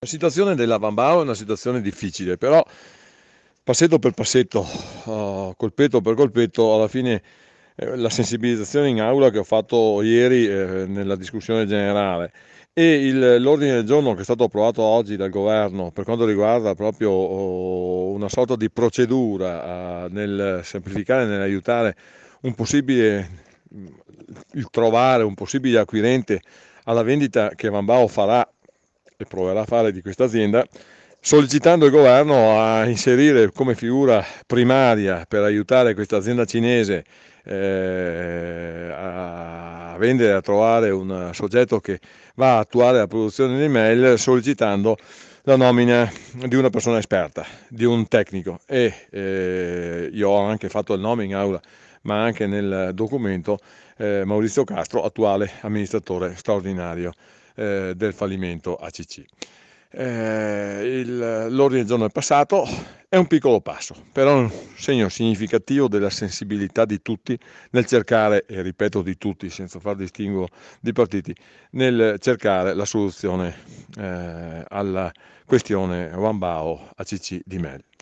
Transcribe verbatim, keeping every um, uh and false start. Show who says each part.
Speaker 1: La situazione della Wambao è una situazione difficile, però passetto per passetto, uh, colpetto per colpetto, alla fine eh, la sensibilizzazione in aula che ho fatto ieri eh, nella discussione generale e il- l'ordine del giorno che è stato approvato oggi dal governo per quanto riguarda proprio oh, una sorta di procedura uh, nel semplificare, nell'aiutare un possibile, mm, il trovare un possibile acquirente alla vendita che Wambao farà e proverà a fare di questa azienda, sollecitando il governo a inserire come figura primaria per aiutare questa azienda cinese eh, a vendere, a trovare un soggetto che va a attuare la produzione di mail, sollecitando la nomina di una persona esperta, di un tecnico e eh, io ho anche fatto il nome in aula, ma anche nel documento eh, Maurizio Castro, attuale amministratore straordinario eh, del fallimento A C C. Eh, il- l'ordine del giorno è passato, è un piccolo passo, però è un segno significativo della sensibilità di tutti nel cercare, e ripeto di tutti senza far distinguo di partiti, nel cercare la soluzione eh, alla questione Wambao A C C di Mel.